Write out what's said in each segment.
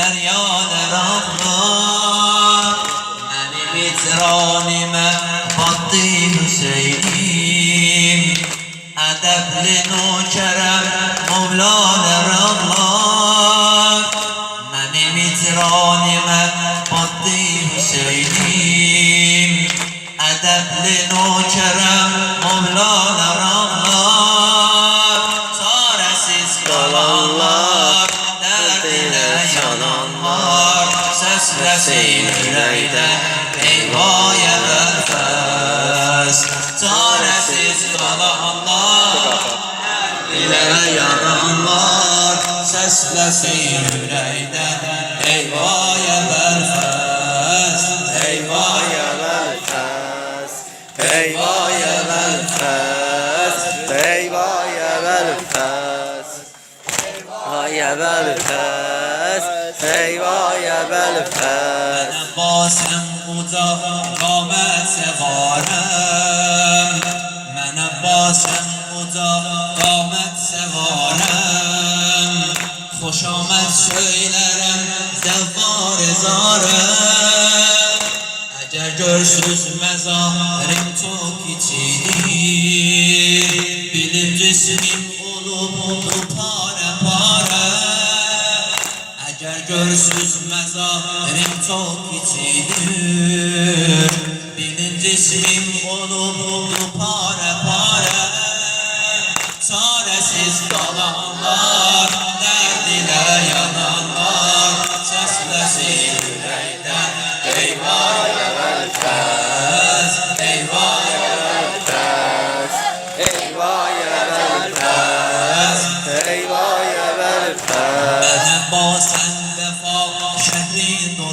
feryader ağlar. Benim itranime battı Hüseyin'im, edepli nökerem Mevlaner ağlar. Benim itranime battı Hüseyin'im, edepli nökerem Mevlaner ağlar. Çaresiz kalanlar, derdine yananlar, seslesin yüreğden eyvaya verfez. Çaresiz kalanlar, derdine yananlar, seslesin yüreğden eyvaya verfez. Eyvaya verfez, eyvaya verfez, eyvaya verfez, eyvaya verfez, eyvaya verfez. Basem uca kamet sevarem, mene basem uca kamet sevarem. Hoş amet söylerem zevvar zarem. Eğer görsüz mezarim çok içidir, bilim cismim olup pare pare. Eğer görsüz mezarim çok içidir, bilim cismim olup pare pare. Çaresiz kalanlar, derdine yananlar, seslesin yüreğden eyvaya verfez, eyvaya verfez, eyvaya verfez, eyvaya verfez. Bana basen vefa şehri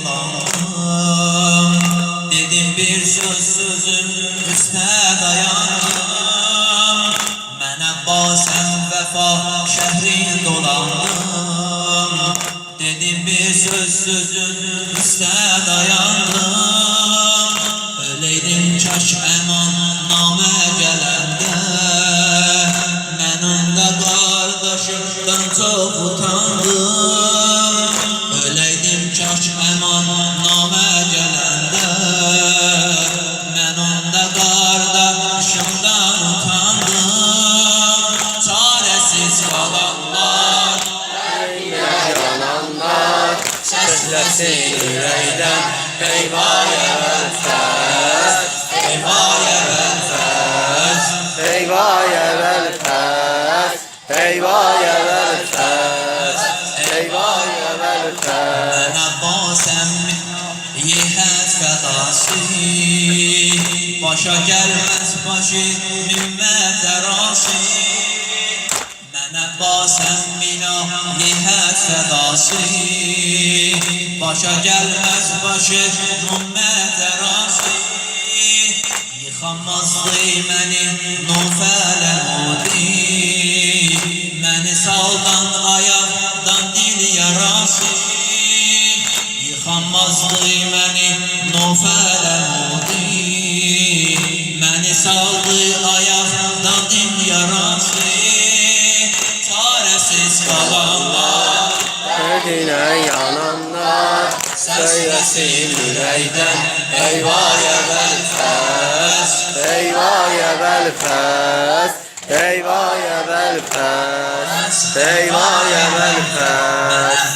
dolandım, dedim bir söz sözün üstüne dayandım. Bana basen vefa şehri dolandım, dedim bir söz sözün üstüne dayandım. Öleydim kaş eman name gelende, ben onda kardeşimden çok utandım. Öleydim kaş eman name gelende, ben onda kardeşimden utandım. Çaresiz kalanlar, yananlar, seslesin yüreğden eyvaya verfez, eyvaya verfez. eyvaya verfez, eyvaya verfez, eyvaya verfez. Bana basem yihet fedası, başa gelmez başı mümmet erası. Bana basem bina yihet fedası, başa gelmez başı mümmet erası. Yıkamazdı məni nofələ mudi, məni saldan ayaqdan dil yarası. Yıkamazdı məni nofələ mudi, məni saldı ayaqdan dil yarası. Çaresiz kalanlar, Derdine yananlar, söylesin yüreğden eyvaya verfez, eyvaya verfez, eyvaya verfez, eyvaya verfez.